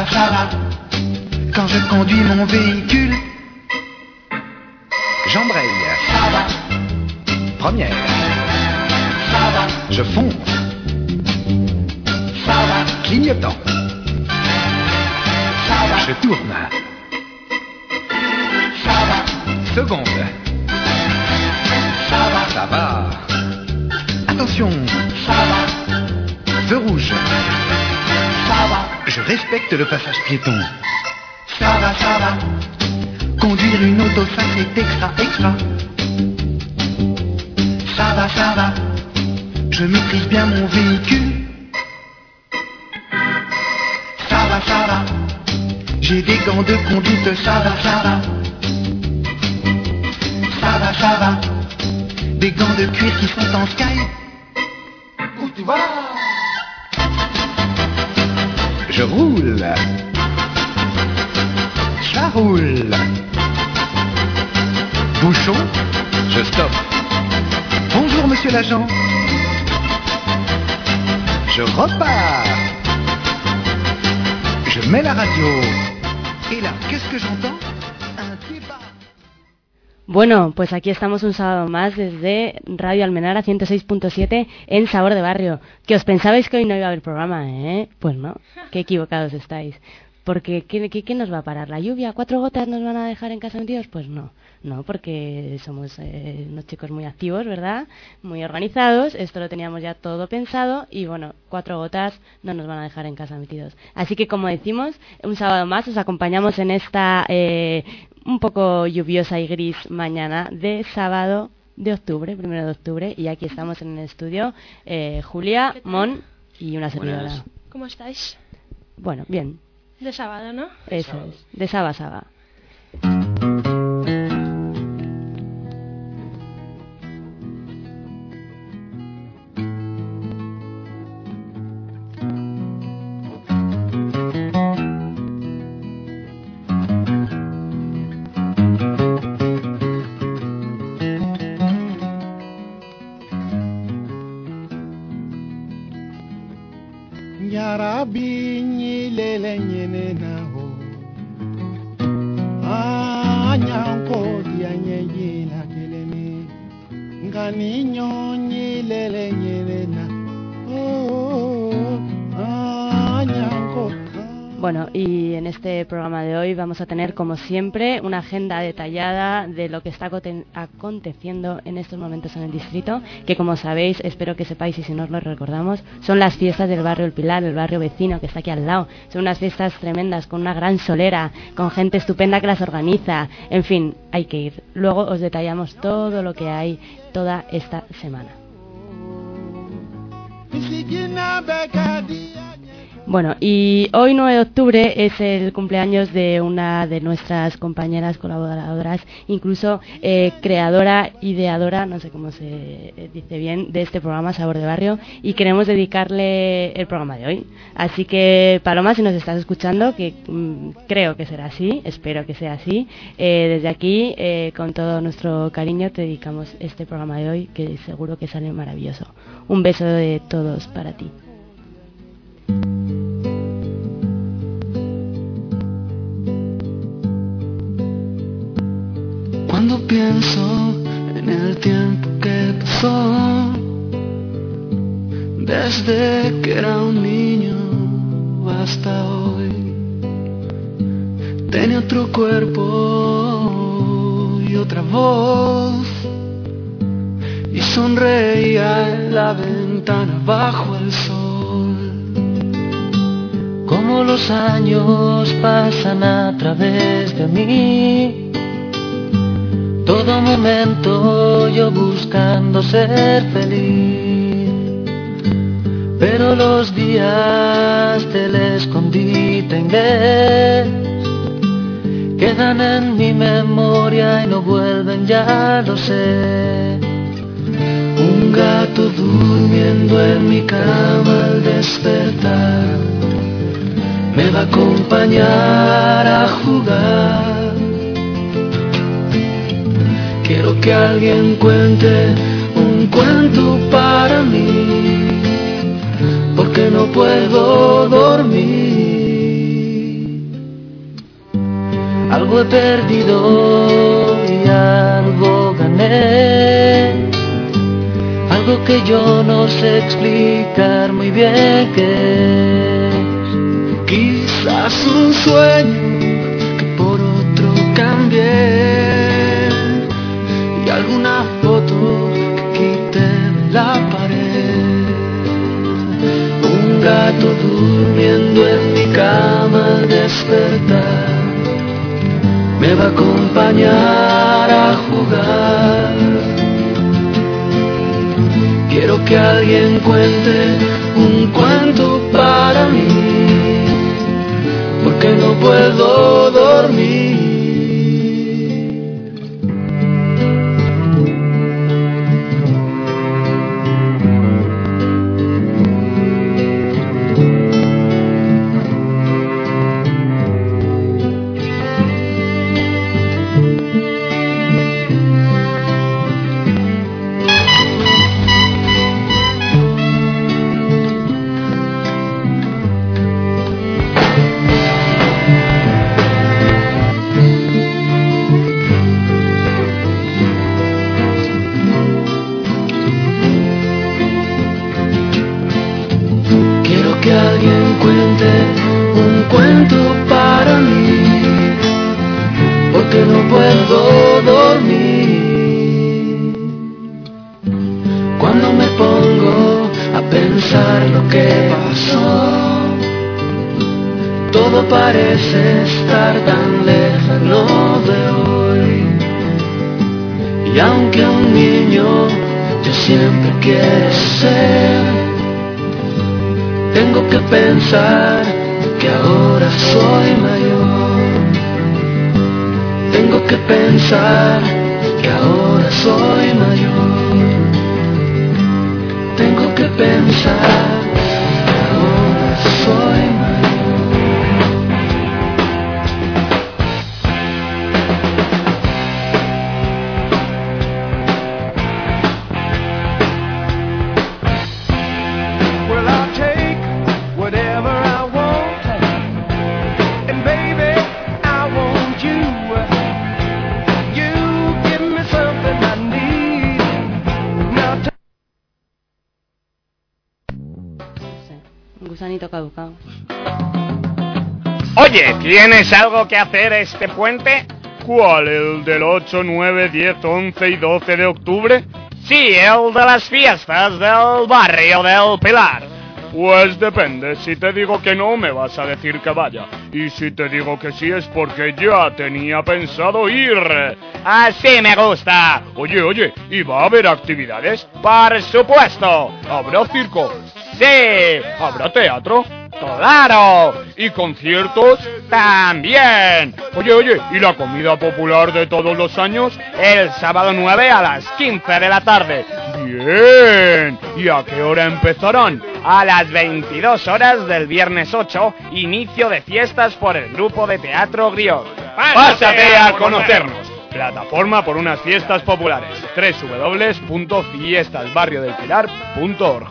ça va. Quand je conduis mon véhicule, j'embraye. Ça va. Première. Ça va. Je fonce. Ça va. Clignotant. Ça va. Je tourne. Ça va. Seconde. Ça va. Ça va. Attention. Ça va. Feu rouge. Ça va. Je respecte le passage piéton. Ça va, ça va. Conduire une auto, ça c'est extra, extra. Ça va, ça va. Je maîtrise bien mon véhicule. Ça va, ça va. J'ai des gants de conduite, ça va, ça va. Ça va, ça va. Des gants de cuir qui sont en sky. Où tu vas? Je roule. Ça roule. Bouchon, je stoppe. Bonjour monsieur l'agent. Je repars. Je mets la radio. Et là, qu'est-ce que j'entends? Un débat. Bueno, pues aquí estamos un sábado más desde Radio Almenara 106.7 en Sabor de Barrio. ¿Que os pensabais que hoy no iba a haber programa, eh? Pues no, qué equivocados estáis. Porque ¿qué nos va a parar? ¿La lluvia? ¿4 gotas nos van a dejar en casa metidos? Pues no, porque somos unos chicos muy activos, ¿verdad? Muy organizados, esto lo teníamos ya todo pensado y bueno, 4 gotas no nos van a dejar en casa metidos. Así que como decimos, un sábado más os acompañamos en esta un poco lluviosa y gris mañana de sábado de octubre, 1 de octubre, y aquí estamos en el estudio Julia, Mon y una servidora. Buenas. ¿Cómo estáis? Bueno, bien. De sábado, ¿no? Eso es, de Saba a Saba. Yarabi nyilele nyene naho anyanko dianye yela kelene ngani nyonyilele nyene na anyanko. Bueno, y en este programa de hoy vamos a tener, como siempre, una agenda detallada de lo que está aconteciendo en estos momentos en el distrito, que como sabéis, espero que sepáis y si no os lo recordamos, son las fiestas del barrio El Pilar, el barrio vecino que está aquí al lado. Son unas fiestas tremendas, con una gran solera, con gente estupenda que las organiza. En fin, hay que ir. Luego os detallamos todo lo que hay toda esta semana. Bueno, y hoy 9 de octubre es el cumpleaños de una de nuestras compañeras colaboradoras, incluso creadora, ideadora, no sé cómo se dice bien, de este programa Sabor de Barrio, y queremos dedicarle el programa de hoy. Así que, Paloma, si nos estás escuchando, que creo que será así, espero que sea así, desde aquí, con todo nuestro cariño, te dedicamos este programa de hoy, que seguro que sale maravilloso. Un beso de todos para ti. Cuando pienso en el tiempo que pasó, desde que era un niño hasta hoy, tenía otro cuerpo y otra voz, y sonreía en la ventana bajo el sol. Como los años pasan a través de mí, todo momento yo buscando ser feliz, pero los días del escondite inglés quedan en mi memoria y no vuelven, ya lo sé. Un gato durmiendo en mi cama al despertar me va a acompañar a jugar. Quiero que alguien cuente un cuento para mí, porque no puedo dormir. Algo he perdido y algo gané, algo que yo no sé explicar muy bien qué es. Quizás un sueño que por otro cambié, y alguna foto que quité de la pared. Un gato durmiendo en mi cama al despertar me va a acompañar a jugar. Quiero que alguien cuente un cuento para mí, porque no puedo dormir. Parece estar tan lejano de hoy, y aunque un niño yo siempre quiero ser, tengo que pensar que ahora soy mayor. Tengo que pensar que ahora soy mayor. Tengo que pensar que ahora soy mayor. Gusanito caducado. Oye, ¿tienes algo que hacer este puente? ¿Cuál? ¿El del 8, 9, 10, 11 y 12 de octubre? Sí, el de las fiestas del barrio del Pilar. Pues depende, si te digo que no, me vas a decir que vaya. Y si te digo que sí, es porque ya tenía pensado ir. Así me gusta. Oye, ¿y va a haber actividades? Por supuesto. ¿Habrá circo? Sí. ¿Habrá teatro? ¡Claro! ¿Y conciertos? ¡También! Oye, ¿y la comida popular de todos los años? El sábado 9 a las 15 de la tarde. ¡Bien! ¿Y a qué hora empezarán? A las 22 horas del viernes 8, inicio de fiestas por el grupo de teatro Griot. ¡Pásate a conocernos! Plataforma por unas fiestas populares. www.fiestasbarriodelpilar.org.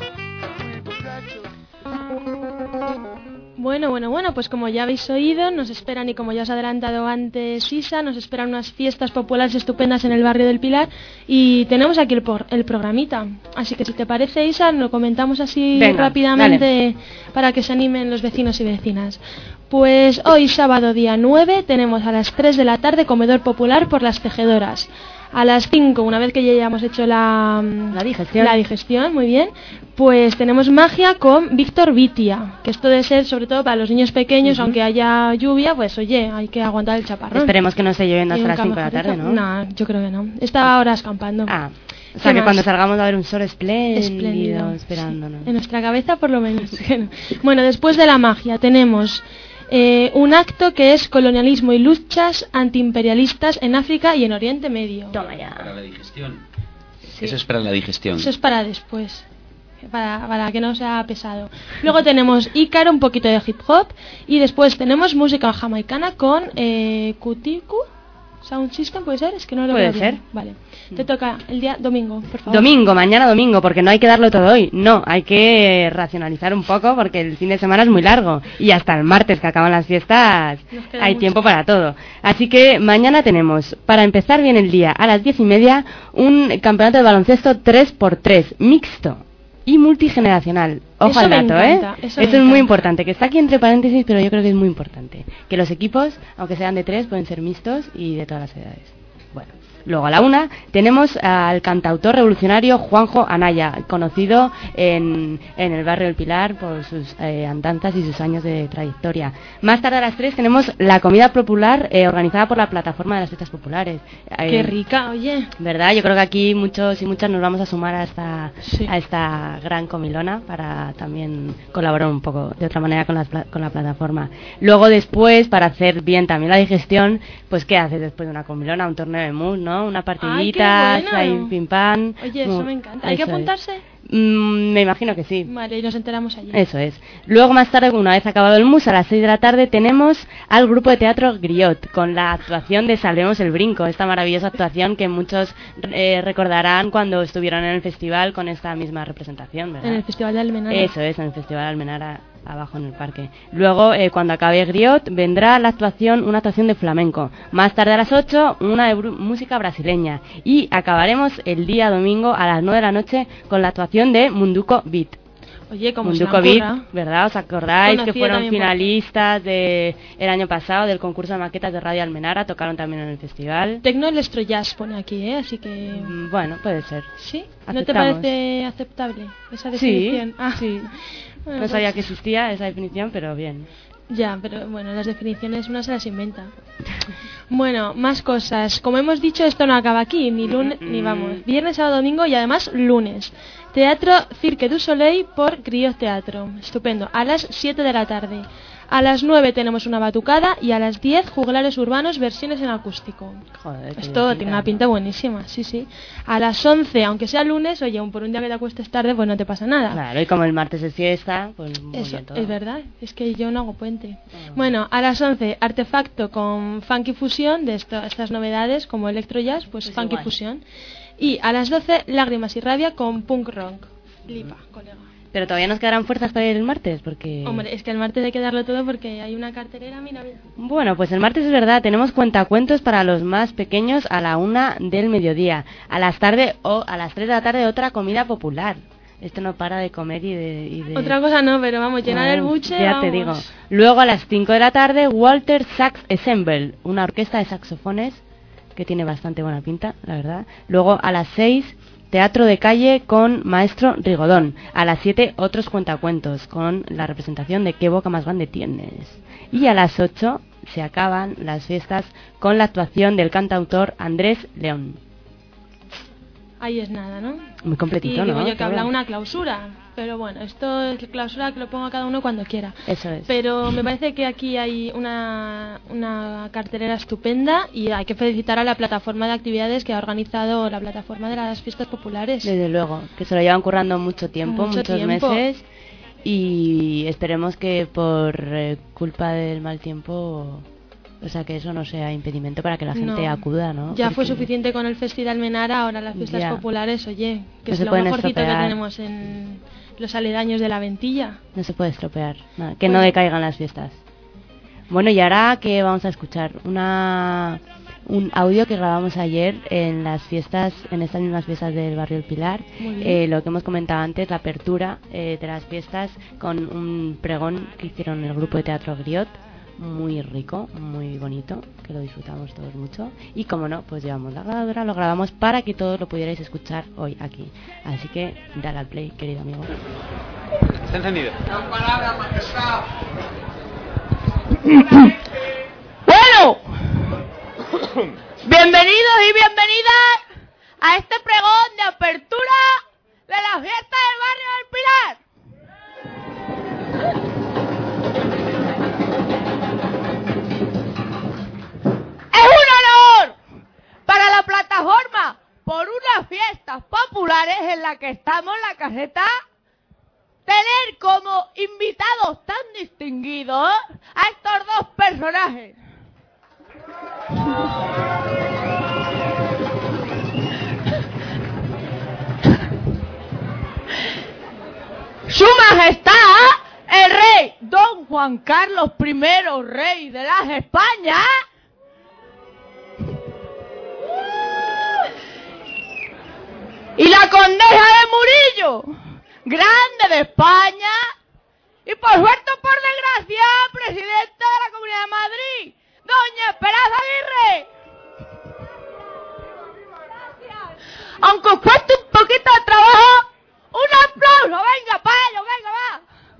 Bueno, pues como ya habéis oído, nos esperan, y como ya os ha adelantado antes Isa, nos esperan unas fiestas populares estupendas en el barrio del Pilar, y tenemos aquí el programita. Así que si te parece, Isa, lo comentamos así rápidamente, dale, para que se animen los vecinos y vecinas. Pues hoy, sábado día 9, tenemos a las 3 de la tarde comedor popular por las tejedoras. A las 5, una vez que ya hayamos hecho la digestión, muy bien, pues tenemos magia con Víctor Vitia, que esto debe ser sobre todo para los niños pequeños, aunque haya lluvia, pues oye, hay que aguantar el chaparrón. Esperemos que no esté lloviendo hasta las 5 de la tarde, ¿no? No, yo creo que no. Está ahora escampando. O sea que cuando salgamos va a haber un sol espléndido esperándonos. En nuestra cabeza por lo menos. Bueno, después de la magia tenemos un acto que es colonialismo y luchas antiimperialistas en África y en Oriente Medio. Toma ya. Para la digestión. Sí. Eso es para la digestión. Eso es para después, para que no sea pesado. Luego tenemos Ícaro, un poquito de hip hop, y después tenemos música jamaicana con Kutiku. Sound System, ¿puede ser? Es que no lo Puede veo bien. ser. Vale. Te toca el día domingo, por favor. Domingo, mañana domingo, porque no hay que darlo todo hoy. No, hay que racionalizar un poco porque el fin de semana es muy largo. Y hasta el martes, que acaban las fiestas, hay tiempo para todo. Así que mañana tenemos, para empezar bien el día, a las 10:30, un campeonato de baloncesto 3x3, mixto y multigeneracional. Ojo Eso al me dato, encanta, eso me Esto es muy encanta. importante, que está aquí entre paréntesis, pero yo creo que es muy importante. Que los equipos, aunque sean de 3, pueden ser mixtos y de todas las edades. Bueno, luego a la 1 tenemos al cantautor revolucionario Juanjo Anaya, conocido en el barrio del Pilar por sus andanzas y sus años de trayectoria. Más tarde a las 3 tenemos la comida popular organizada por la plataforma de las fiestas populares. Qué rica, oye. ¿Verdad? Yo creo que aquí muchos y muchas nos vamos a sumar a Sí. esta gran comilona para también colaborar un poco de otra manera con la plataforma. Luego después, para hacer bien también la digestión, pues ¿qué haces después de una comilona? Un torneo de mus, ¿no? Una partidita, Ay, qué bueno. ahí pim pam. Oye, eso me encanta. ¿Hay que Eso es. apuntarse? Me imagino que sí. Vale, y nos enteramos allí. Eso es. Luego, más tarde, una vez acabado el mus, a las 6 de la tarde, tenemos al grupo de teatro Griot, con la actuación de Salvemos el Brinco, esta maravillosa actuación que muchos recordarán cuando estuvieron en el festival con esta misma representación, ¿verdad? En el Festival de Almenara. Eso es, en el Festival de Almenara, abajo en el parque. Luego, cuando acabe Griot, vendrá una actuación de flamenco. Más tarde a las 8, una de música brasileña. Y acabaremos el día domingo a las 9 de la noche con la actuación de Munduco Beat. Oye, como Munduco Beat, ¿verdad? ¿Os acordáis que Conocida fueron también por- finalistas el año pasado del concurso de maquetas de Radio Almenara? Tocaron también en el festival. Tecno Electro Jazz pone aquí, Así que... Bueno, puede ser. ¿Sí? ¿No te Aceptamos. parece aceptable esa Sí, definición? sí. Bueno, No sabía pues- que existía esa definición, pero bien. Ya, pero bueno, las definiciones uno se las inventa. Bueno, más cosas. Como hemos dicho, esto no acaba aquí, ni lunes, ni vamos. Viernes, sábado, domingo y además lunes. Teatro Cirque du Soleil por Griot Teatro. Estupendo. A las 7 de la tarde. A las 9 tenemos una batucada y a las 10 juglares urbanos versiones en acústico. Joder, qué Esto bien tiene una pinta. pinta buenísima, sí, sí. A las 11, aunque sea lunes, oye, aun por un día que te acuestes tarde, pues no te pasa nada. Claro, y como el martes es fiesta, pues muy Eso, bien todo. es verdad, es que yo no hago puente. Bueno, a las 11, Artefacto con Funky Fusión, de estas novedades como Electro Jazz, pues Es Funky igual. Fusión. Y a las 12, Lágrimas y Rabia con Punk Rock. Lipa, colega. Pero todavía nos quedarán fuerzas para ir el martes, porque... Hombre, es que el martes hay que darlo todo porque hay una cartelera, mira. Bueno, pues el martes es verdad, tenemos cuentacuentos para los más pequeños a la 1 del mediodía. A las 3 de la tarde otra comida popular. Esto no para de comer y de... Otra cosa no, pero vamos, llenar el Vamos, buche, ya vamos. te digo. Luego a las 5 de la tarde, Walter Sax Ensemble, una orquesta de saxofones que tiene bastante buena pinta, la verdad. Luego a las 6, Teatro de Calle con Maestro Rigodón. A las 7, otros cuentacuentos con la representación de Qué boca más grande tienes. Y a las 8 se acaban las fiestas con la actuación del cantautor Andrés León. Ahí es nada, ¿no? Muy completito, Y ¿no? digo yo que Todo. habla una clausura, pero bueno, esto es clausura que lo ponga cada uno cuando quiera. Eso es. Pero me parece que aquí hay una cartelera estupenda y hay que felicitar a la plataforma de actividades que ha organizado la plataforma de las fiestas populares. Desde luego, que se lo llevan currando mucho tiempo, Mucho muchos tiempo. meses, y esperemos que por culpa del mal tiempo, o sea, que eso no sea impedimento para que la gente No. acuda, ¿no? Ya fue Porque suficiente con el Festival Almenara, ahora las fiestas Ya. populares, oye, que No es se lo pueden mejorcito que estropear. tenemos en los aledaños de la Ventilla. no se puede estropear, nada, que Pues- no decaigan las fiestas. Bueno, y ahora que vamos a escuchar un audio que grabamos ayer en las fiestas, en estas mismas fiestas del barrio El Pilar. Muy bien. Lo que hemos comentado antes, la apertura de las fiestas con un pregón que hicieron el grupo de teatro Griot, muy rico, muy bonito, que lo disfrutamos todos mucho. Y como no, pues llevamos la grabadora, lo grabamos para que todos lo pudierais escuchar hoy aquí. Así que dale al play, querido amigo. Está encendido. Bueno, bienvenidos y bienvenidas a este pregón de apertura de la fiesta del barrio del Pilar. Es un honor para la plataforma por unas fiestas populares en la que estamos en la caseta tener como invitados tan distinguidos a estos dos personajes. Su Majestad, el rey Don Juan Carlos I, rey de las Españas, y la condesa de Murillo, grande de España, y por suerte o por desgracia, presidenta de la Comunidad de Madrid, doña Esperanza Aguirre. Aunque os cueste un poquito de trabajo, un aplauso, venga, para ello, venga, va.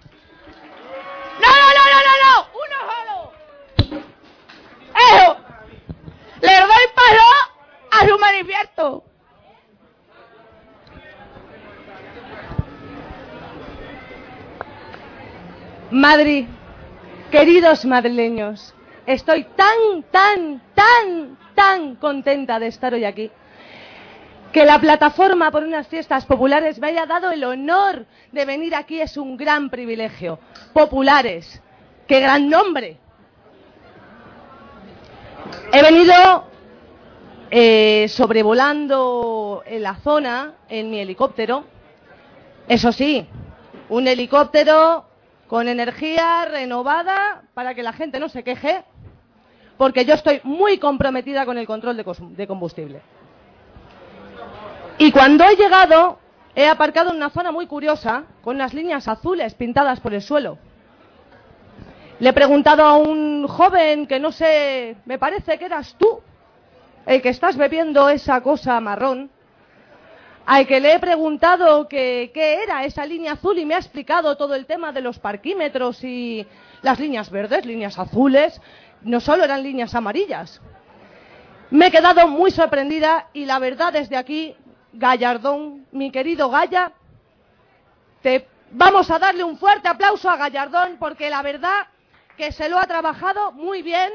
No, uno solo. Eso. Le doy paso a su manifiesto. Madrid, queridos madrileños, estoy tan contenta de estar hoy aquí. Que la plataforma por unas fiestas populares me haya dado el honor de venir aquí es un gran privilegio. Populares, qué gran nombre. He venido sobrevolando en la zona en mi helicóptero. Eso sí, un helicóptero con energía renovada para que la gente no se queje, porque yo estoy muy comprometida con el control de combustible. Y cuando he llegado, he aparcado en una zona muy curiosa, con unas líneas azules pintadas por el suelo. Le he preguntado a un joven que no sé, me parece que eras tú, el que estás bebiendo esa cosa marrón, al que le he preguntado qué era esa línea azul y me ha explicado todo el tema de los parquímetros y las líneas verdes, líneas azules, no solo eran líneas amarillas. Me he quedado muy sorprendida y la verdad desde aquí, Gallardón, mi querido Gaya, vamos a darle un fuerte aplauso a Gallardón porque la verdad que se lo ha trabajado muy bien.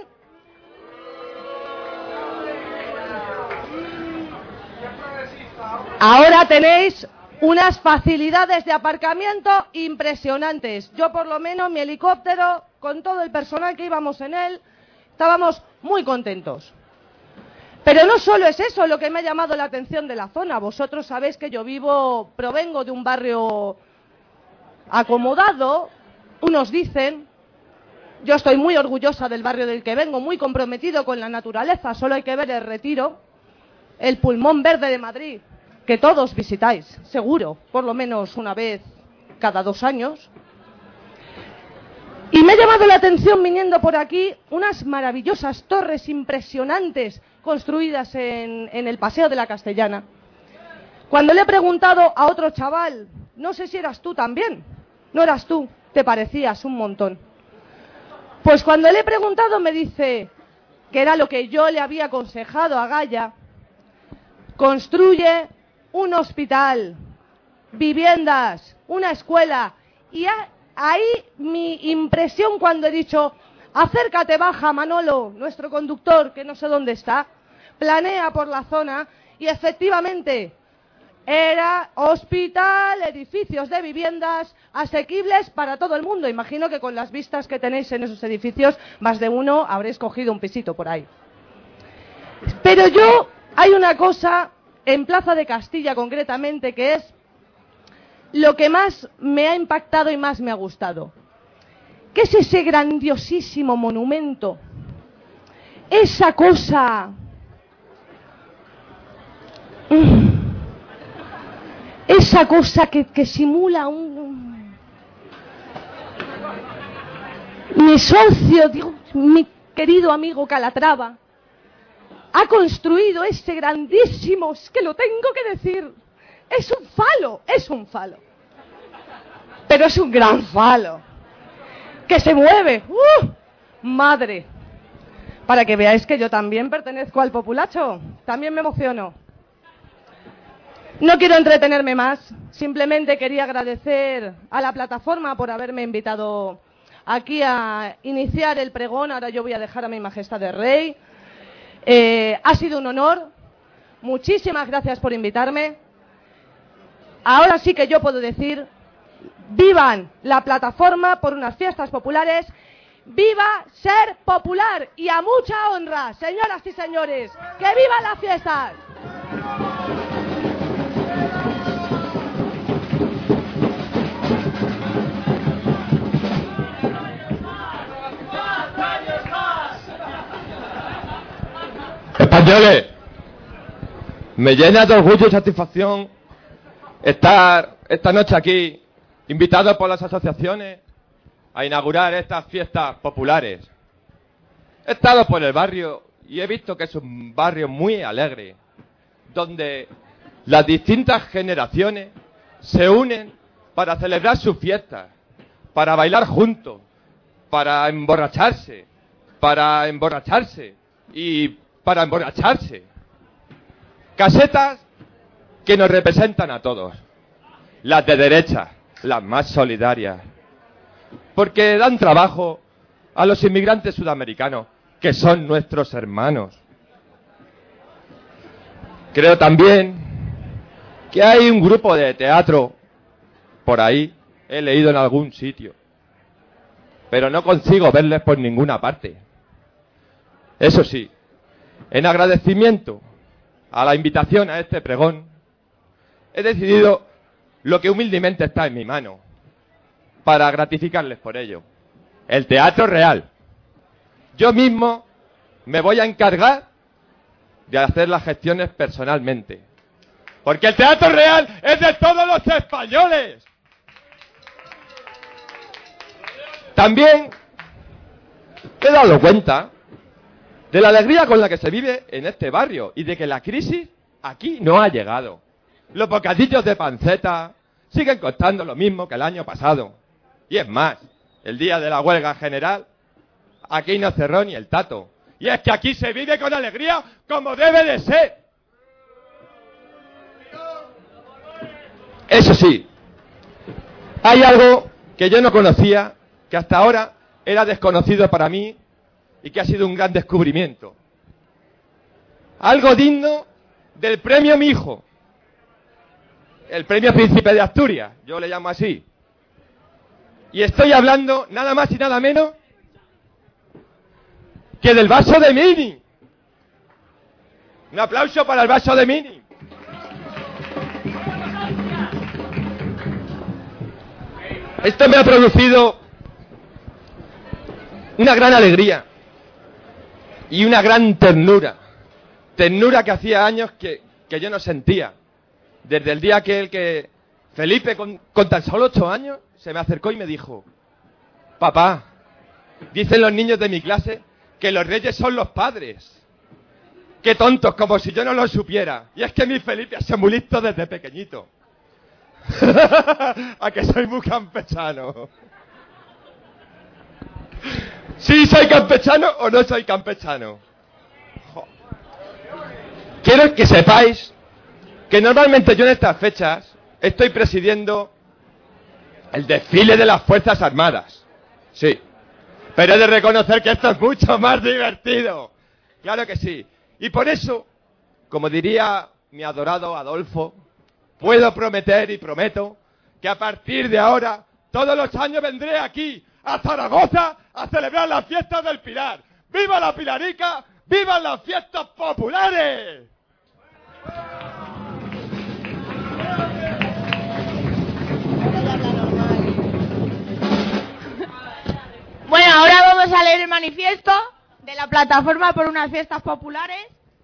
Ahora tenéis unas facilidades de aparcamiento impresionantes. Yo por lo menos mi helicóptero, con todo el personal que íbamos en él, estábamos muy contentos. Pero no solo es eso lo que me ha llamado la atención de la zona. Vosotros sabéis que yo provengo de un barrio acomodado, unos dicen. Yo estoy muy orgullosa del barrio del que vengo, muy comprometido con la naturaleza. Solo hay que ver el Retiro, el pulmón verde de Madrid, que todos visitáis, seguro, por lo menos una vez cada 2 años. Y me ha llamado la atención viniendo por aquí unas maravillosas torres impresionantes construidas en el Paseo de la Castellana. Cuando le he preguntado a otro chaval, no sé si eras tú también, no eras tú, te parecías un montón. Pues cuando le he preguntado me dice que era lo que yo le había aconsejado a Gaya, construye un hospital, viviendas, una escuela. Y ahí mi impresión cuando he dicho, acércate, baja Manolo, nuestro conductor, que no sé dónde está, planea por la zona y efectivamente era hospital, edificios de viviendas asequibles para todo el mundo. Imagino que con las vistas que tenéis en esos edificios, más de uno habréis cogido un pisito por ahí. Pero hay una cosa en Plaza de Castilla concretamente que es lo que más me ha impactado y más me ha gustado. ¿Qué es ese grandiosísimo monumento? Esa cosa... Esa cosa que simula un... Mi socio, mi querido amigo Calatrava, ha construido ese grandísimo, es que lo tengo que decir, es un falo. Pero es un gran falo, que se mueve, madre. Para que veáis que yo también pertenezco al populacho, también me emociono. No quiero entretenerme más, simplemente quería agradecer a la plataforma por haberme invitado aquí a iniciar el pregón. Ahora yo voy a dejar a mi majestad el rey. Ha sido un honor, muchísimas gracias por invitarme. Ahora sí que yo puedo decir, vivan la plataforma por unas fiestas populares, ¡Viva ser popular! Y a mucha honra, señoras y señores, ¡que vivan las fiestas! Españoles, me llena de orgullo y satisfacción estar esta noche aquí, invitado por las asociaciones a inaugurar estas fiestas populares. He estado por el barrio y he visto que es un barrio muy alegre, donde las distintas generaciones se unen para celebrar sus fiestas, para bailar juntos, para emborracharse y para emborracharse. Casetas que nos representan a todos. Las de derecha, las más solidarias. Porque dan trabajo a los inmigrantes sudamericanos, que son nuestros hermanos. Creo también que hay un grupo de teatro por ahí, he leído en algún sitio, pero no consigo verles por ninguna parte. Eso sí, en agradecimiento a la invitación a este pregón, he decidido lo que humildemente está en mi mano, para gratificarles por ello. El Teatro Real. Yo mismo me voy a encargar de hacer las gestiones personalmente. Porque el Teatro Real es de todos los españoles. También he dado cuenta de la alegría con la que se vive en este barrio y de que la crisis aquí no ha llegado. Los bocadillos de panceta siguen costando lo mismo que el año pasado. Y es más, el día de la huelga general, aquí no cerró ni el tato. Y es que aquí se vive con alegría como debe de ser. Eso sí, hay algo que yo no conocía, que hasta ahora era desconocido para mí y que ha sido un gran descubrimiento. Algo digno del premio Mi Hijo. El premio Príncipe de Asturias, yo le llamo así. Y estoy hablando nada más y nada menos que del vaso de Mini. Un aplauso para el vaso de Mini. Esto me ha producido una gran alegría y una gran ternura. Ternura que hacía años que yo no sentía. Desde el día que Felipe, con tan solo 8 años, se me acercó y me dijo: papá, dicen los niños de mi clase que los reyes son los padres. Qué tontos, como si yo no lo supiera. Y es que mi Felipe ha sido muy listo desde pequeñito. A que soy muy campechano. ¿Sí soy campechano o no soy campechano? Quiero que sepáis que normalmente yo en estas fechas estoy presidiendo el desfile de las Fuerzas Armadas. Sí. Pero he de reconocer que esto es mucho más divertido. Claro que sí. Y por eso, como diría mi adorado Adolfo, puedo prometer y prometo que a partir de ahora, todos los años vendré aquí, a Zaragoza, a celebrar las fiestas del Pilar. ¡Viva la Pilarica! ¡Vivan las fiestas populares! Bueno, ahora vamos a leer el manifiesto de la Plataforma por unas Fiestas Populares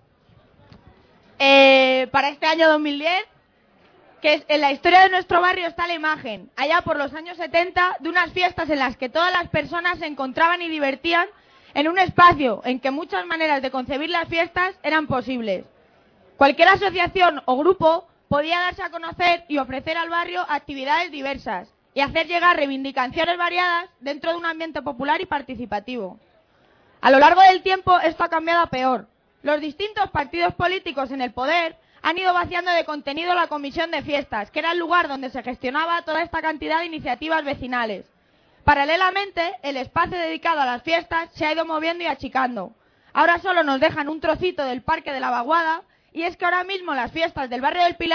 para este año 2010, que es, en la historia de nuestro barrio está la imagen, allá por los años 70, de unas fiestas en las que todas las personas se encontraban y divertían en un espacio en que muchas maneras de concebir las fiestas eran posibles. Cualquier asociación o grupo podía darse a conocer y ofrecer al barrio actividades diversas y hacer llegar reivindicaciones variadas dentro de un ambiente popular y participativo. A lo largo del tiempo esto ha cambiado a peor. Los distintos partidos políticos en el poder han ido vaciando de contenido la comisión de fiestas, que era el lugar donde se gestionaba toda esta cantidad de iniciativas vecinales. Paralelamente, el espacio dedicado a las fiestas se ha ido moviendo y achicando. Ahora solo nos dejan un trocito del Parque de la Vaguada, y es que ahora mismo las fiestas del barrio del Pilar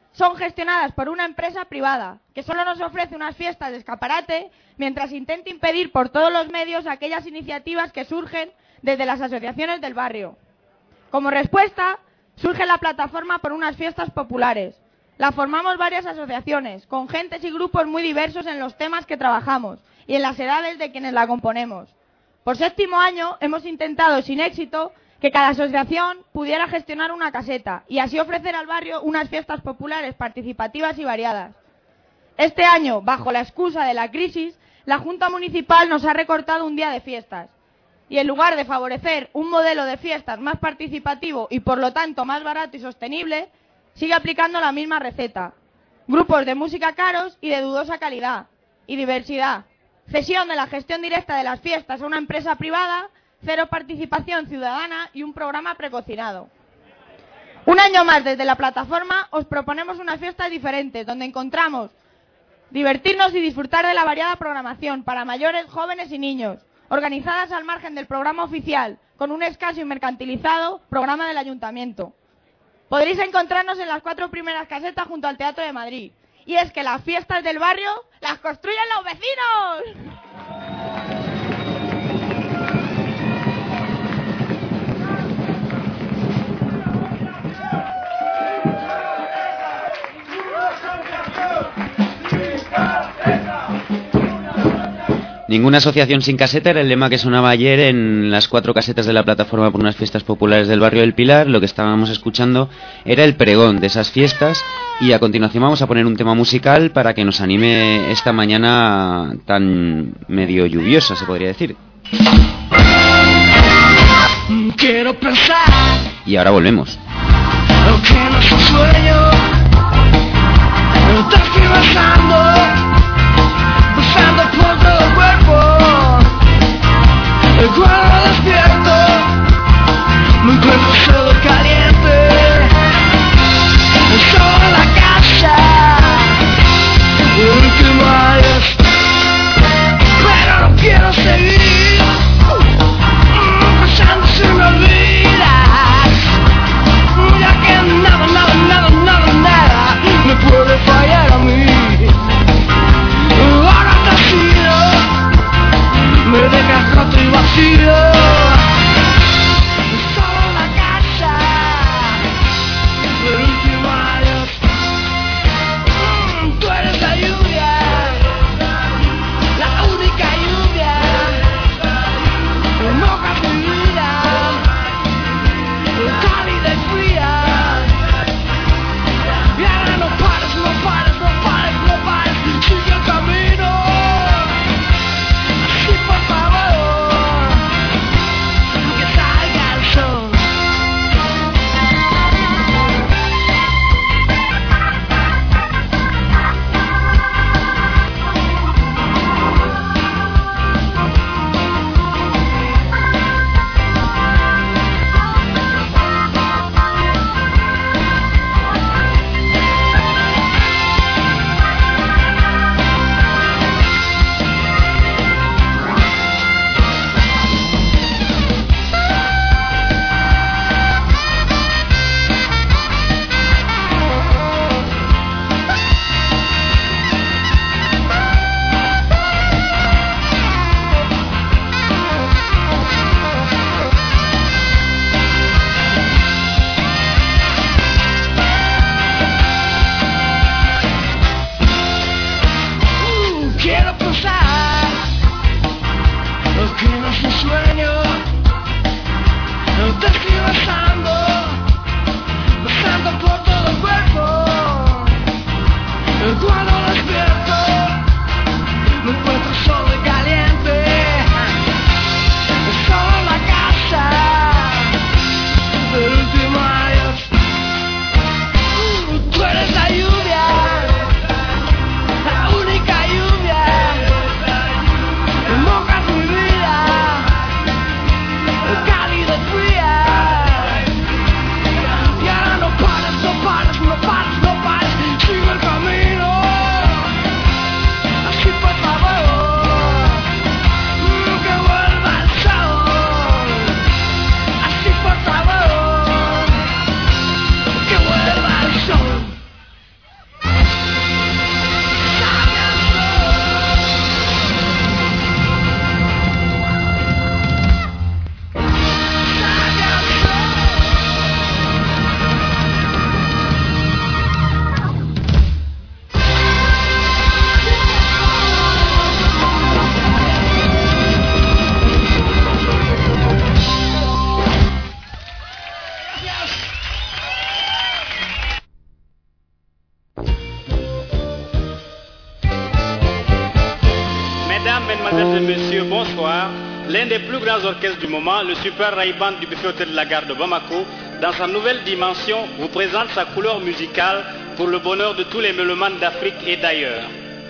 son gestionadas por una empresa privada, que solo nos ofrece unas fiestas de escaparate, mientras intenta impedir por todos los medios aquellas iniciativas que surgen desde las asociaciones del barrio. Como respuesta, surge la plataforma por unas fiestas populares. La formamos varias asociaciones, con gentes y grupos muy diversos en los temas que trabajamos y en las edades de quienes la componemos. Por 7º año hemos intentado, sin éxito, que cada asociación pudiera gestionar una caseta y así ofrecer al barrio unas fiestas populares participativas y variadas. Este año, bajo la excusa de la crisis, la Junta Municipal nos ha recortado un día de fiestas y en lugar de favorecer un modelo de fiestas más participativo y por lo tanto más barato y sostenible, sigue aplicando la misma receta. Grupos de música caros y de dudosa calidad y diversidad. Cesión de la gestión directa de las fiestas a una empresa privada, cero participación ciudadana y un programa precocinado. Un año más desde la plataforma os proponemos unas fiestas diferentes, donde encontramos divertirnos y disfrutar de la variada programación para mayores, jóvenes y niños, organizadas al margen del programa oficial, con un escaso y mercantilizado programa del ayuntamiento. Podréis encontrarnos en las 4 primeras casetas junto al Teatro de Madrid. Y es que las fiestas del barrio las construyen los vecinos. Ninguna asociación sin caseta era el lema que sonaba ayer en las 4 casetas de la plataforma por unas fiestas populares del barrio del Pilar. Lo que estábamos escuchando era el pregón de esas fiestas y a continuación vamos a poner un tema musical para que nos anime esta mañana tan medio lluviosa, se podría decir. Quiero pensar y ahora volvemos. Lo que no es un sueño, te estoy besando por todo el cuerpo. Cuando despierto me encuentro solo caliente, solo en la casa en que vayas, pero no quiero seguir pensando si me olvidas, ya que nada me puede fallar a mí. Ahora te has ido, me dejas roto y vacío. Solo en la casa, el último adiós. Tú eres la lluvia, la única lluvia. Mojas mi vida, cálida y fría. Y ahora no pares, no pares, no pares, no pares. Sigue el camino, así por favor, que salga el sol. Quiero pensar lo que no es un sueño, te estoy besando por todo el cuerpo. Cuando despierto me encuentro solo y caliente, solo en la casa del último adiós. Tú eres la lluvia, la única lluvia. Mojas mi vida, cálida y fría. Y ahora no pares, no pares, no pares, no pares. Sigue el camino. messieurs, bonsoir. L'un des plus grands orchestres du moment, le Super Ray Band du Buffet Hôtel de la Gare de Bamako, dans sa nouvelle dimension, vous présente sa couleur musicale pour le bonheur de tous les mélomanes d'Afrique et d'ailleurs.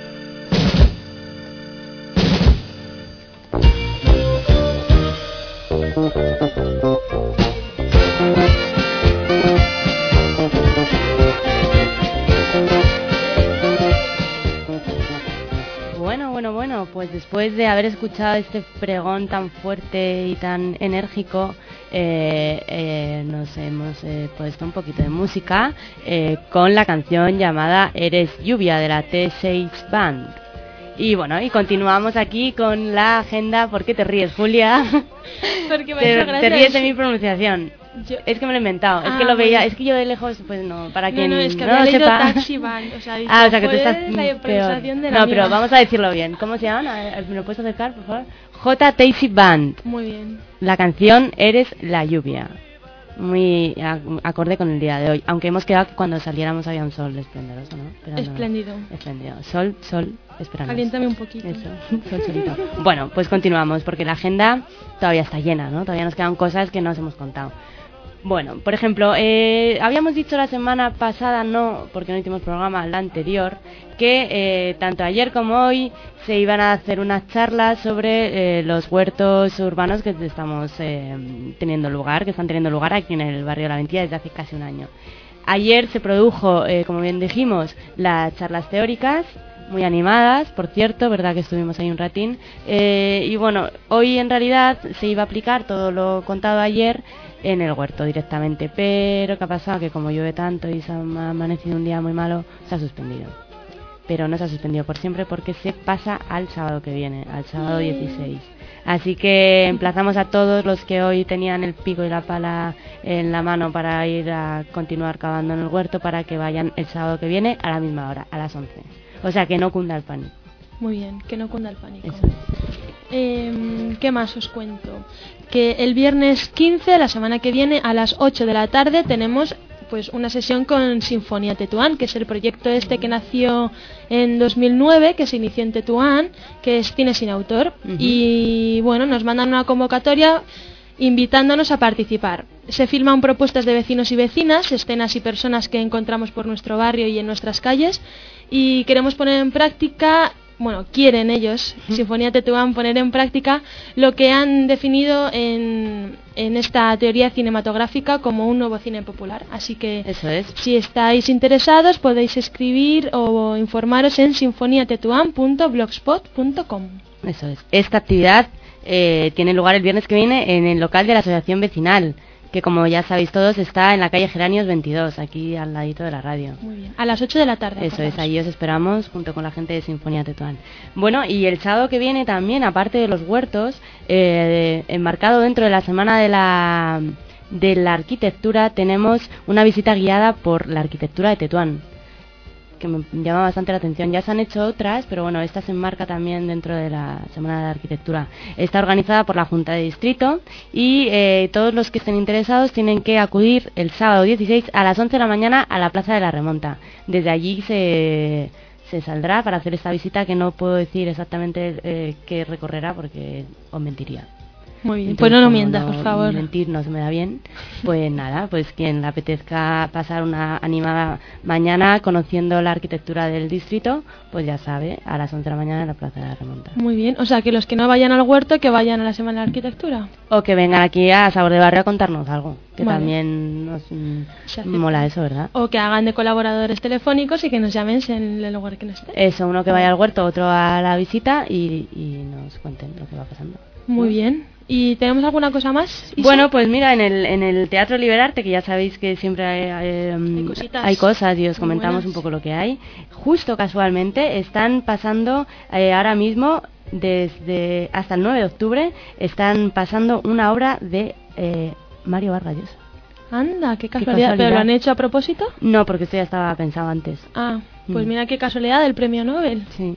Bueno, pues después de haber escuchado este pregón tan fuerte y tan enérgico, nos hemos puesto un poquito de música con la canción llamada Eres Lluvia de la T6 Band. Y bueno, y continuamos aquí con la agenda. ¿Por qué te ríes, Julia? Porque me ha hecho gracia. Te ríes de mi pronunciación. Es que me lo he inventado, es que lo veía, es que yo de lejos, pues no, para quien es que no lo sepa. Taxi Band, o sea, o sea que tú estás peor. De no, pero vamos a decirlo bien. ¿Cómo se llaman? ¿Me lo puedes acercar, por favor? J. Taxi Band. Muy bien. La canción Eres la Lluvia. Muy acorde con el día de hoy, aunque hemos quedado que cuando saliéramos había un sol esplendoroso, ¿no? Pero espléndido. No, espléndido. Sol, esperando. Caliéntame un poquito. Eso, solito. Bueno, pues continuamos, porque la agenda todavía está llena, ¿no? Todavía nos quedan cosas que no os hemos contado. Bueno, por ejemplo, habíamos dicho la semana pasada, no, porque no hicimos programa, la anterior, que tanto ayer como hoy se iban a hacer unas charlas sobre los huertos urbanos que estamos teniendo lugar, que están teniendo lugar aquí en el barrio de La Ventilla desde hace casi un año. Ayer se produjo, como bien dijimos, las charlas teóricas, muy animadas, por cierto, verdad que estuvimos ahí un ratín, y bueno, hoy en realidad se iba a aplicar todo lo contado ayer en el huerto directamente, pero ¿qué ha pasado? Que como llueve tanto y se ha amanecido un día muy malo, se ha suspendido. Pero no se ha suspendido por siempre porque se pasa al sábado que viene, al sábado 16. Así que emplazamos a todos los que hoy tenían el pico y la pala en la mano para ir a continuar cavando en el huerto para que vayan el sábado que viene a la misma hora, a las 11. O sea, que no cunda el pánico. Muy bien, que no cunda el pánico. Eso. ¿Qué más os cuento? Que el viernes 15, la semana que viene, a las 8 de la tarde, tenemos pues una sesión con Sinfonía Tetuán, que es el proyecto este que nació en 2009, que se inició en Tetuán, que es cine sin autor. Y bueno, nos mandan una convocatoria invitándonos a participar. Se filman propuestas de vecinos y vecinas, escenas y personas que encontramos por nuestro barrio y en nuestras calles, y queremos poner en práctica, bueno, quieren ellos, Sinfonía Tetuán, poner en práctica lo que han definido en esta teoría cinematográfica como un nuevo cine popular. Así que, eso es. Si estáis interesados, podéis escribir o informaros en sinfoniatetuán.blogspot.com. Eso es. Esta actividad tiene lugar el viernes que viene en el local de la Asociación Vecinal, que como ya sabéis todos está en la calle Geranios 22, aquí al ladito de la radio. Muy bien. A las 8 de la tarde. Eso es, ahí os esperamos junto con la gente de Sinfonía Tetuán. Bueno, y el sábado que viene también, aparte de los huertos, enmarcado dentro de la Semana de la Arquitectura, tenemos una visita guiada por la arquitectura de Tetuán, que me llama bastante la atención. Ya se han hecho otras, pero bueno, esta se enmarca también dentro de la Semana de la Arquitectura. Está organizada por la Junta de Distrito y todos los que estén interesados tienen que acudir el sábado 16 a las 11 de la mañana a la Plaza de la Remonta. Desde allí se saldrá para hacer esta visita, que no puedo decir exactamente qué recorrerá porque os mentiría. Muy bien, entonces, pues no mientas, por favor. Mentir no se me da bien. Pues nada, pues quien le apetezca pasar una animada mañana conociendo la arquitectura del distrito, pues ya sabe, a las 11 de la mañana en la Plaza de la Remonta. Muy bien, o sea que los que no vayan al huerto, que vayan a la Semana de la Arquitectura. O que vengan aquí a Sabor de Barrio a contarnos algo, que también nos mola eso, ¿verdad? O que hagan de colaboradores telefónicos y que nos llamen en el lugar que nos esté. Eso, uno que vaya al huerto, otro a la visita y nos cuenten lo que va pasando. Muy bien. ¿Y tenemos alguna cosa más, Isa? Bueno, pues mira, en el Teatro Liberarte, que ya sabéis que siempre hay cosas y os comentamos un poco lo que hay, justo casualmente están pasando ahora mismo, desde hasta el 9 de octubre, están pasando una obra de Mario Vargas Llosa. Anda, qué casualidad. ¿Pero lo han hecho a propósito? No, porque esto ya estaba pensado antes. Ah, pues mira qué casualidad del premio Nobel. Sí,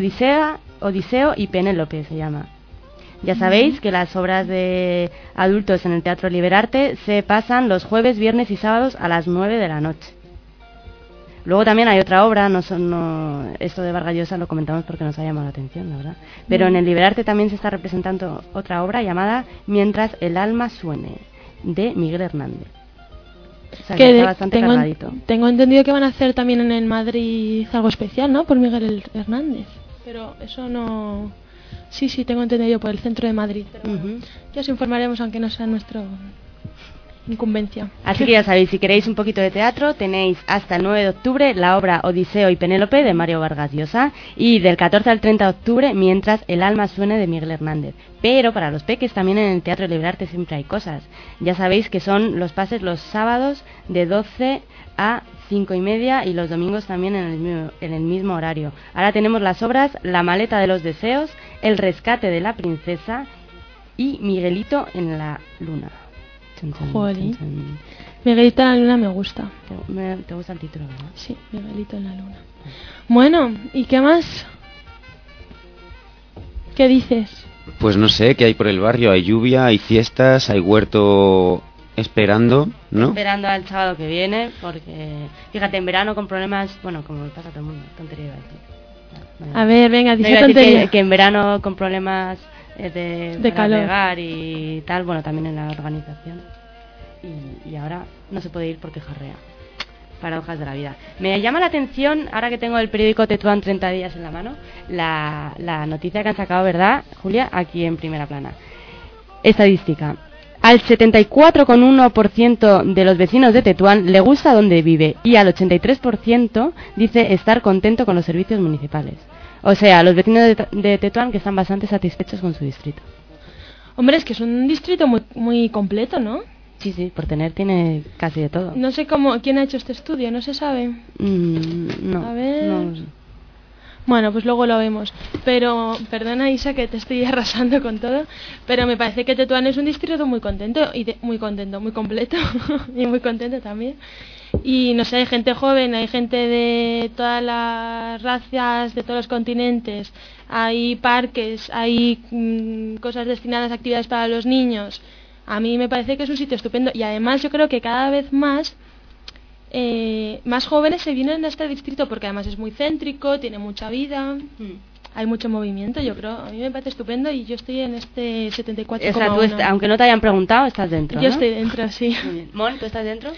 Odiseo y Penélope se llama. Ya sabéis que las obras de adultos en el Teatro Liberarte se pasan los jueves, viernes y sábados a las 9 de la noche. Luego también hay otra obra, esto de Vargas Llosa lo comentamos porque nos ha llamado la atención, la verdad. Pero en el Liberarte también se está representando otra obra llamada Mientras el alma suene, de Miguel Hernández. O sea, que está bastante cargadito. Tengo entendido que van a hacer también en el Madrid algo especial, ¿no? Por Miguel Hernández. Pero eso no... Sí, tengo entendido por el centro de Madrid. Pero ya os informaremos, aunque no sea nuestra incumbencia. Así que ya sabéis, si queréis un poquito de teatro, tenéis hasta el 9 de octubre la obra Odiseo y Penélope de Mario Vargas Llosa, y del 14 al 30 de octubre Mientras el alma suene de Miguel Hernández. Pero para los peques también en el Teatro Liberarte siempre hay cosas. Ya sabéis que son los pases los sábados de 12 a 5:30 y los domingos también en el mismo horario. Ahora tenemos las obras La maleta de los deseos, El rescate de la princesa y Miguelito en la luna. Joder. Miguelito en la luna me gusta. ¿Te gusta el título, verdad? Sí, Miguelito en la luna. Bueno, ¿y qué más? ¿Qué dices? Pues no sé, ¿qué hay por el barrio? Hay lluvia, hay fiestas, hay huerto esperando, ¿no? Esperando al sábado que viene, porque fíjate, en verano con problemas, bueno, como pasa a todo el mundo, tontería iba a decir. A ver, venga, dice tontería. Que en verano con problemas de calor, regar y tal, bueno, también en la organización. Y ahora no se puede ir porque jarrea. Paradojas de la vida. Me llama la atención, ahora que tengo el periódico Tetuán 30 días en la mano, la noticia que han sacado, ¿verdad, Julia? Aquí en primera plana. Estadística. Al 74,1% de los vecinos de Tetuán le gusta donde vive y al 83% dice estar contento con los servicios municipales. O sea, los vecinos de Tetuán que están bastante satisfechos con su distrito. Hombre, es que es un distrito muy, muy completo, ¿no? Sí, por tiene casi de todo. No sé quién ha hecho este estudio, ¿no se sabe? No. A ver... No. Bueno, pues luego lo vemos. Pero, perdona Isa que te estoy arrasando con todo, pero me parece que Tetuán es un distrito muy contento, muy completo, y muy contento también. Y no sé, hay gente joven, hay gente de todas las razas, de todos los continentes, hay parques, hay cosas destinadas a actividades para los niños. A mí me parece que es un sitio estupendo y además yo creo que cada vez más jóvenes se vienen a este distrito porque además es muy céntrico, tiene mucha vida, hay mucho movimiento, yo creo. A mí me parece estupendo y yo estoy en este 74,1. O sea, tú aunque no te hayan preguntado, estás dentro, Yo ¿no? estoy dentro, sí. Muy bien. Mon, ¿tú estás dentro?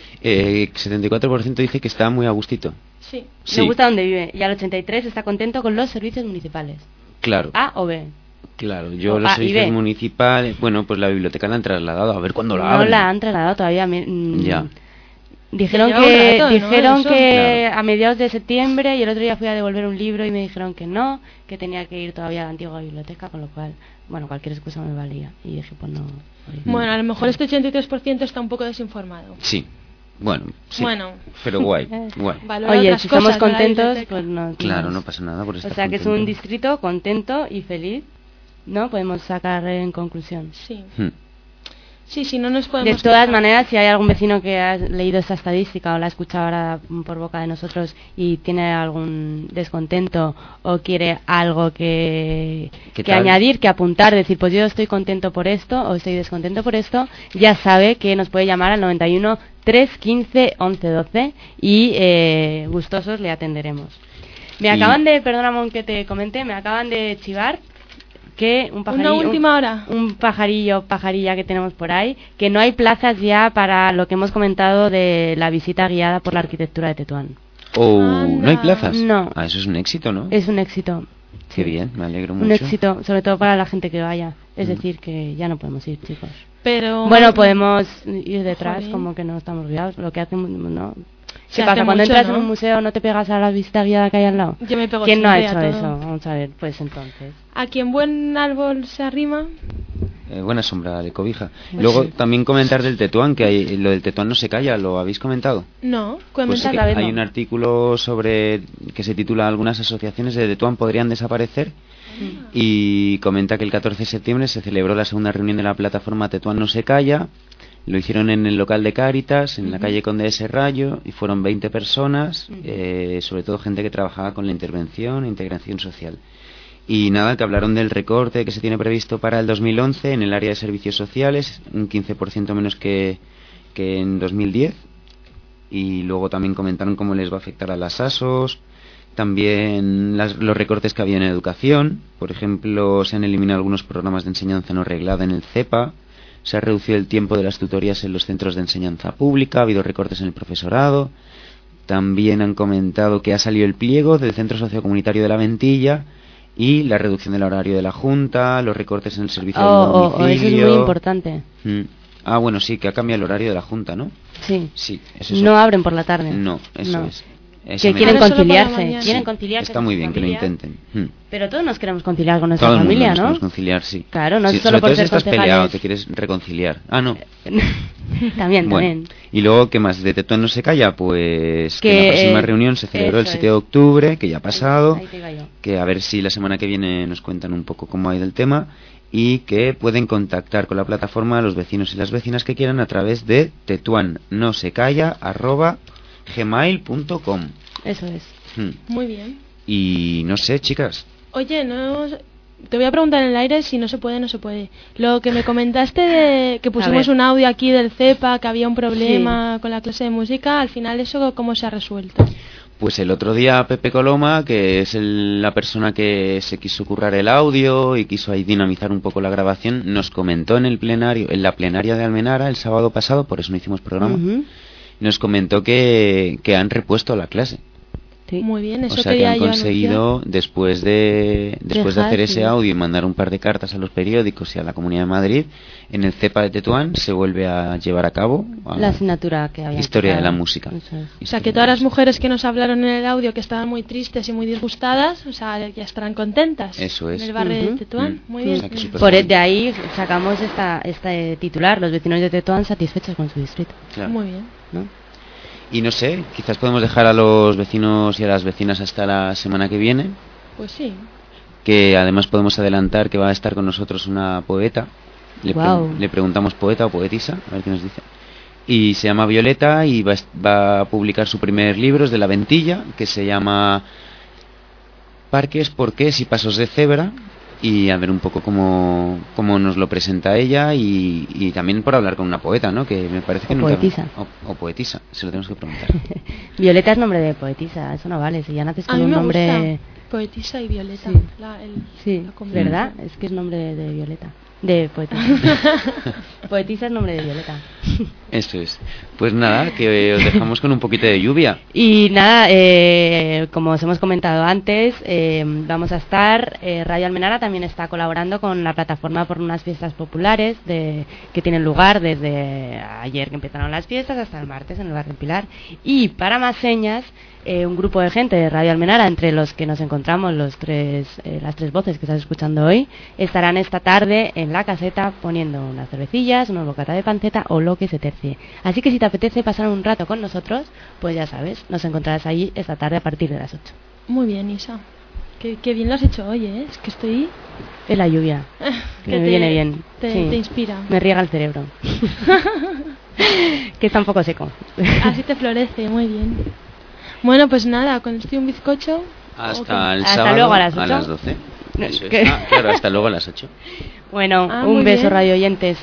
74% dice que está muy a gustito. Sí. Le gusta donde vive y al 83% está contento con los servicios municipales. Claro. ¿A o B? Claro, yo los servicios municipales, bueno, pues la biblioteca la han trasladado, a ver cuándo la abren. No la han trasladado todavía. Ya. Dijeron que a mediados de septiembre y el otro día fui a devolver un libro y me dijeron que no, que tenía que ir todavía a la antigua biblioteca, con lo cual, bueno, cualquier excusa me valía. Y dije, pues no. Bueno, a lo mejor este 83% está un poco desinformado. Sí. Bueno, sí. Bueno. Pero guay. Oye, si estamos contentos, pues no. Claro, no pasa nada por estar O sea, que contento. es un distrito contento y feliz, ¿no? Podemos sacar en conclusión. Sí. Sí, no nos podemos... De todas maneras, si hay algún vecino que ha leído esta estadística o la ha escuchado ahora por boca de nosotros y tiene algún descontento o quiere algo que añadir, que apuntar, decir, pues yo estoy contento por esto o estoy descontento por esto, ya sabe que nos puede llamar al 91 315 1112 y gustosos le atenderemos. Me acaban de, perdona que te comente, me acaban de chivar que un pajarilla que tenemos por ahí, que no hay plazas ya para lo que hemos comentado de la visita guiada por la arquitectura de Tetuán. ¿No hay plazas? No. Eso es un éxito, ¿no? Es un éxito. Qué bien, me alegro mucho. Un éxito, sobre todo para la gente que vaya. Es decir, que ya no podemos ir, chicos. Pero bueno, podemos ir detrás, como que no estamos guiados. Lo que hacemos, ¿no? ¿Qué pasa? Cuando entras en un museo, ¿no te pegas a la visita guiada que hay al lado? Yo me pego. ¿Quién no ha hecho eso? Vamos a ver, pues entonces. ¿A quien buen árbol se arrima? Buena sombra le cobija. Luego también comentar del Tetuán, que lo del Tetuán no se calla, ¿lo habéis comentado? No, pues hay un artículo sobre que se titula Algunas asociaciones de Tetuán podrían desaparecer y comenta que el 14 de septiembre se celebró la segunda reunión de la plataforma Tetuán no se calla. Lo hicieron en el local de Cáritas, en la calle Conde de Serrallo, y fueron 20 personas, sobre todo gente que trabajaba con la intervención e integración social. Y nada, que hablaron del recorte que se tiene previsto para el 2011 en el área de servicios sociales, un 15% menos que en 2010. y luego también comentaron cómo les va a afectar a las ASOS, también los recortes que había en educación. Por ejemplo, se han eliminado algunos programas de enseñanza no reglada en el CEPA, se ha reducido el tiempo de las tutorías en los centros de enseñanza pública, ha habido recortes en el profesorado. También han comentado que ha salido el pliego del Centro Sociocomunitario de la Ventilla y la reducción del horario de la Junta, los recortes en el servicio de domicilio. Eso es muy importante. Ah, bueno, sí, que ha cambiado el horario de la Junta, ¿no? Sí. Sí, es eso. No abren por la tarde. No, eso es. Que quieren conciliarse. Quieren conciliarse. Está muy bien que lo intenten. Pero todos nos queremos conciliar con nuestra Todo familia, el mundo ¿no? nos queremos conciliar, sí. Claro, no sí, solo por ser si estás concejales. peleado, te quieres reconciliar. Ah, no. También, bueno, también. Y luego, ¿qué más? De Tetuán no se calla, pues que la próxima reunión se celebró el 7 de octubre, que ya ha pasado. Ahí te iba yo. Que a ver si la semana que viene nos cuentan un poco cómo ha ido el tema. Y que pueden contactar con la plataforma a los vecinos y las vecinas que quieran a través de tetuannosecalla@gmail.com. Eso es. Muy bien. Y no sé, chicas. Oye, te voy a preguntar en el aire si no se puede, no se puede. Lo que me comentaste de que pusimos un audio aquí del CEPA, que había un problema con la clase de música, al final eso ¿cómo se ha resuelto? Pues el otro día Pepe Coloma, que es la persona que se quiso currar el audio y quiso ahí dinamizar un poco la grabación, nos comentó en la plenaria de Almenara el sábado pasado, por eso no hicimos programa, nos comentó que han repuesto la clase. Sí. Muy bien, eso o sea que han conseguido, después de hacer ese audio y mandar un par de cartas a los periódicos y a la Comunidad de Madrid, en el CEPA de Tetuán se vuelve a llevar a cabo la asignatura que había. Historia de la música. O sea que todas las mujeres que nos hablaron en el audio que estaban muy tristes y muy disgustadas, o sea, ya estarán contentas. Eso es. En el barrio de Tetuán. Muy bien. O sea, por de ahí sacamos este titular, los vecinos de Tetuán satisfechos con su distrito. Claro. Muy bien. ¿No? Y no sé, quizás podemos dejar a los vecinos y a las vecinas hasta la semana que viene. Pues sí. Que además podemos adelantar que va a estar con nosotros una poeta. Le preguntamos poeta o poetisa, a ver qué nos dice. Y se llama Violeta y va a publicar su primer libro, es de La Ventilla, que se llama Parques, Porqués y Pasos de Cebra. Y a ver un poco cómo nos lo presenta ella y también por hablar con una poeta, ¿no? Que me parece que poetisa. O poetisa, se lo tenemos que preguntar. Violeta es nombre de poetisa, eso no vale. Si ya naces con un nombre... Poetisa y Violeta. Sí. ¿Verdad? Es que es nombre de Violeta. De poetisa. Poetisa es nombre de Violeta. Eso es. Pues nada, que os dejamos con un poquito de lluvia. Y nada, como os hemos comentado antes, vamos a estar, Radio Almenara también está colaborando con la plataforma por unas fiestas populares que tienen lugar desde ayer que empezaron las fiestas hasta el martes en el barrio Pilar. Y para más señas, un grupo de gente de Radio Almenara, entre los que nos encontramos las tres voces que estás escuchando hoy, estarán esta tarde en la caseta poniendo unas cervecillas, una bocata de panceta o lo que se tercie. Así que si te apetece pasar un rato con nosotros, pues ya sabes, nos encontrarás allí esta tarde a partir de las 8. Muy bien, Isa. Qué bien lo has hecho hoy, ¿eh? Es que estoy... Es la lluvia. Que me viene bien. Te inspira. Me riega el cerebro. Que está un poco seco. Así te florece, muy bien. Bueno, pues nada, con un bizcocho. Hasta el sábado luego a las 12. Eso es. Claro, hasta luego a las 8. Bueno, un beso, radio oyentes.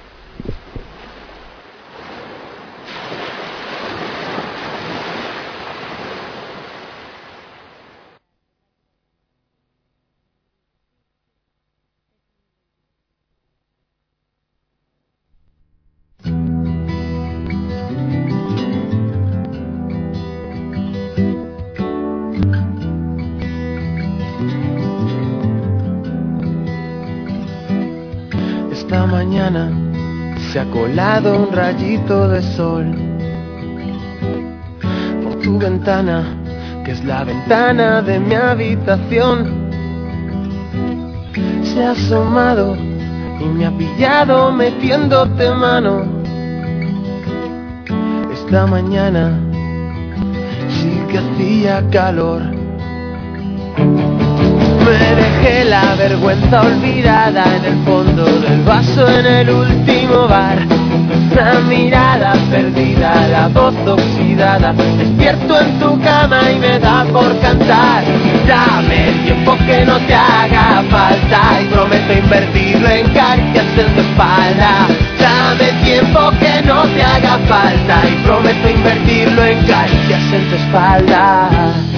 Esta mañana se ha colado un rayito de sol por tu ventana, que es la ventana de mi habitación. Se ha asomado y me ha pillado metiéndote mano. Esta mañana sí que hacía calor. Me dejé la vergüenza olvidada en el fondo del vaso en el último bar. Una mirada perdida, la voz oxidada. Despierto en tu cama y me da por cantar. Dame tiempo que no te haga falta y prometo invertirlo en caricias en tu espalda. Dame tiempo que no te haga falta y prometo invertirlo en caricias en tu espalda.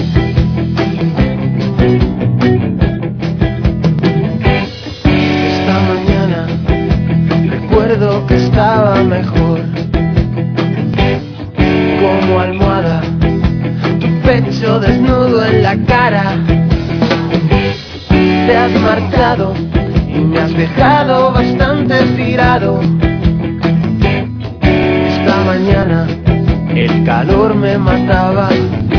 Esta mañana recuerdo que estaba mejor, como almohada, tu pecho desnudo en la cara. Te has marchado y me has dejado bastante tirado. Esta mañana el calor me mataba.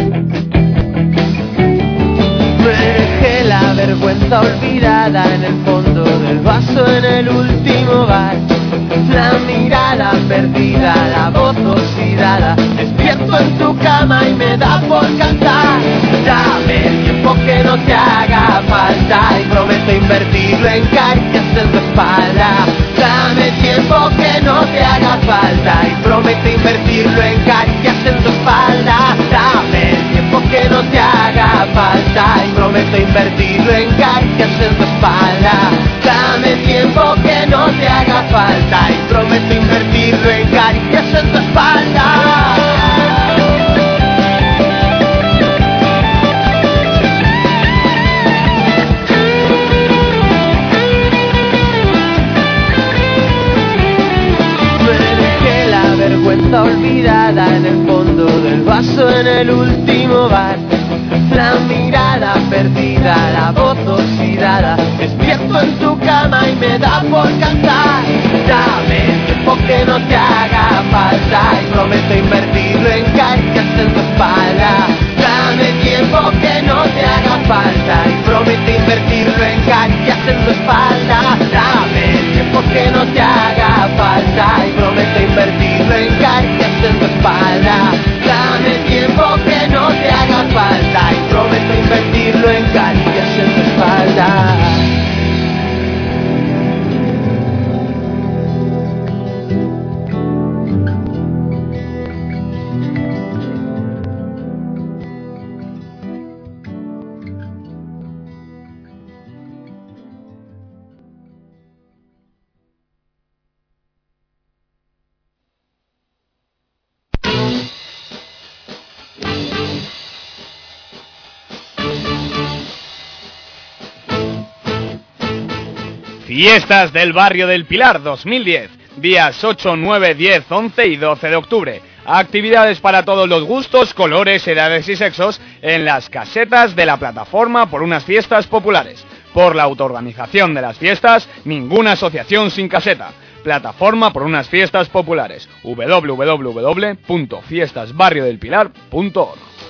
Me dejé la vergüenza olvidada en el fondo del vaso en el último bar. La mirada perdida, la voz oxidada. Despierto en tu cama y me da por cantar. Dame el tiempo que no te haga falta y prometo invertirlo en caricias en tu espalda. Dame tiempo que no te haga falta y prometo invertirlo en caricias en tu espalda. Dame el tiempo que no te haga falta y prometo invertirlo en caricias en tu espalda. Dame tiempo que no te haga falta y prometo invertirlo en caricias en tu espalda. Vergüenza olvidada en el fondo del vaso en el último bar. La mirada perdida, la voz oxidada. Despierto en tu cama y me da por cantar. Dame el tiempo que no te haga falta y prometo invertirlo en caricias en tu espalda. Dame tiempo que no te haga falta y prometo invertirlo en caricias en tu espalda. Dame el tiempo que no te haga falta y prometo invertirlo en caricias en tu espalda. Dame tiempo que no te haga falta y prometo invertirlo en caricias en tu espalda. Fiestas del Barrio del Pilar 2010, días 8, 9, 10, 11 y 12 de octubre. Actividades para todos los gustos, colores, edades y sexos en las casetas de la Plataforma por unas Fiestas Populares. Por la autoorganización de las fiestas, ninguna asociación sin caseta. Plataforma por unas Fiestas Populares. www.fiestasbarriodelpilar.org.